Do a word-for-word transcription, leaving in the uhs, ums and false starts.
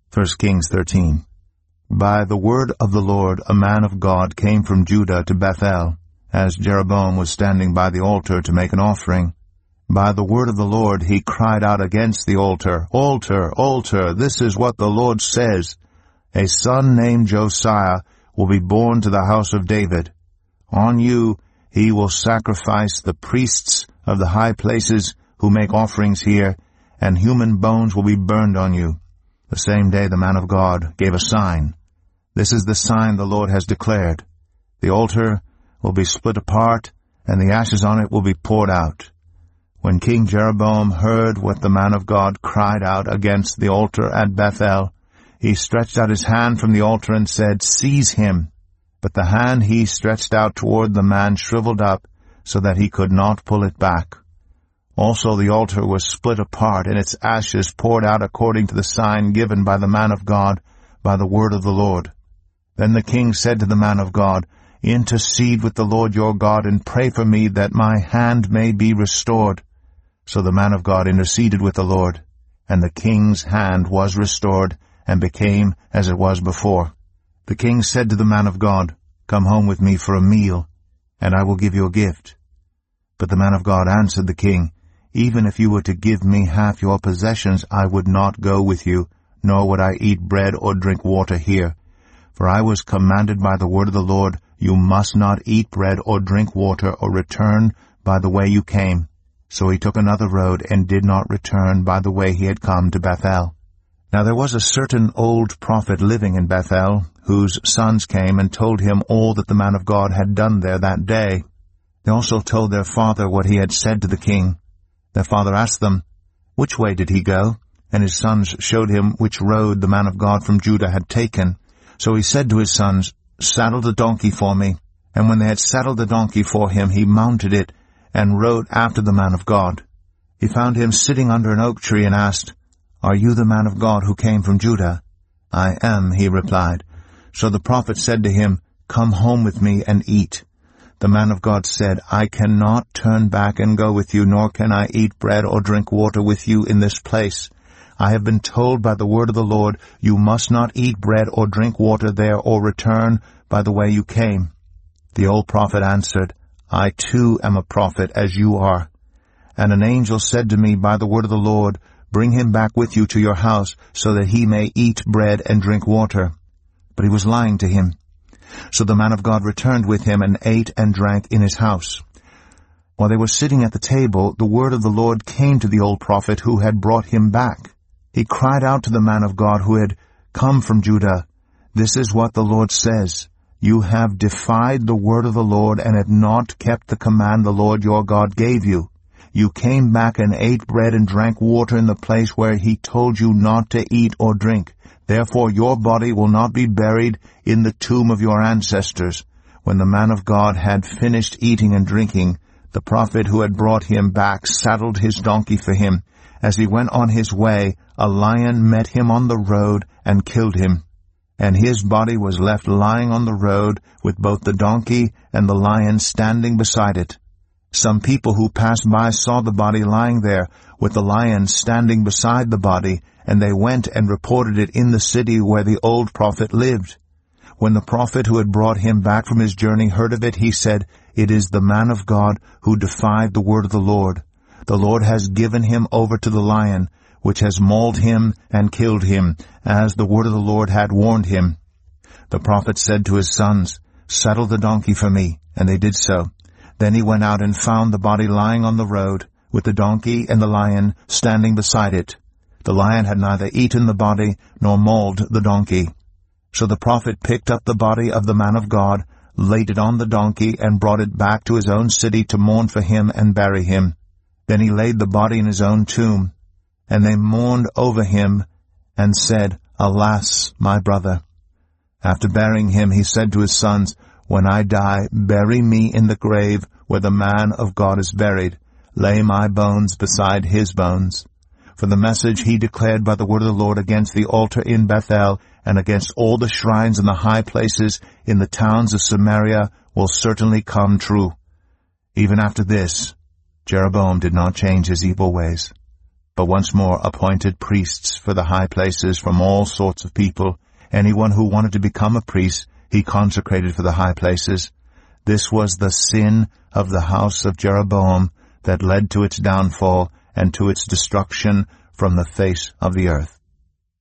First Kings thirteen. By the word of the Lord a man of God came from Judah to Bethel, as Jeroboam was standing by the altar to make an offering. By the word of the Lord he cried out against the altar, Altar, altar, this is what the Lord says. A son named Josiah will be born to the house of David. On you he will sacrifice the priests of the high places who make offerings here, and human bones will be burned on you. The same day the man of God gave a sign. This is the sign the Lord has declared. The altar will be split apart, and the ashes on it will be poured out. When King Jeroboam heard what the man of God cried out against the altar at Bethel, he stretched out his hand from the altar and said, Seize him. But the hand he stretched out toward the man shriveled up, so that he could not pull it back. Also the altar was split apart, and its ashes poured out according to the sign given by the man of God, by the word of the Lord. Then the king said to the man of God, Intercede with the Lord your God, and pray for me that my hand may be restored. So the man of God interceded with the Lord, and the king's hand was restored, and became as it was before. The king said to the man of God, Come home with me for a meal, and I will give you a gift. But the man of God answered the king, Even if you were to give me half your possessions, I would not go with you, nor would I eat bread or drink water here. For I was commanded by the word of the Lord, You must not eat bread or drink water or return by the way you came. So he took another road and did not return by the way he had come to Bethel. Now there was a certain old prophet living in Bethel, whose sons came and told him all that the man of God had done there that day. They also told their father what he had said to the king. Their father asked them, Which way did he go? And his sons showed him which road the man of God from Judah had taken. So he said to his sons, Saddle the donkey for me. And when they had saddled the donkey for him, he mounted it and rode after the man of God. He found him sitting under an oak tree and asked, Are you the man of God who came from Judah? I am, he replied. So the prophet said to him, Come home with me and eat. The man of God said, I cannot turn back and go with you, nor can I eat bread or drink water with you in this place. I have been told by the word of the Lord, You must not eat bread or drink water there or return by the way you came. The old prophet answered, I too am a prophet as you are. And an angel said to me by the word of the Lord, Bring him back with you to your house, so that he may eat bread and drink water. But he was lying to him. So the man of God returned with him and ate and drank in his house. While they were sitting at the table, the word of the Lord came to the old prophet who had brought him back. He cried out to the man of God who had come from Judah, This is what the Lord says, You have defied the word of the Lord and have not kept the command the Lord your God gave you. You came back and ate bread and drank water in the place where he told you not to eat or drink. Therefore your body will not be buried in the tomb of your ancestors. When the man of God had finished eating and drinking, the prophet who had brought him back saddled his donkey for him. As he went on his way, a lion met him on the road and killed him. And his body was left lying on the road with both the donkey and the lion standing beside it. Some people who passed by saw the body lying there with the lion standing beside the body, and they went and reported it in the city where the old prophet lived. When the prophet who had brought him back from his journey heard of it, he said, It is the man of God who defied the word of the Lord. The Lord has given him over to the lion, which has mauled him and killed him, as the word of the Lord had warned him. The prophet said to his sons, Saddle the donkey for me, and they did so. Then he went out and found the body lying on the road, with the donkey and the lion standing beside it. The lion had neither eaten the body nor mauled the donkey. So the prophet picked up the body of the man of God, laid it on the donkey, and brought it back to his own city to mourn for him and bury him. Then he laid the body in his own tomb, and they mourned over him and said, Alas, my brother. After burying him, he said to his sons, When I die, bury me in the grave where the man of God is buried. Lay my bones beside his bones. For the message he declared by the word of the Lord against the altar in Bethel and against all the shrines and the high places in the towns of Samaria will certainly come true. Even after this, Jeroboam did not change his evil ways. but once more appointed priests for the high places from all sorts of people. Anyone who wanted to become a priest, he consecrated for the high places. This was the sin of the house of Jeroboam that led to its downfall and to its destruction from the face of the earth.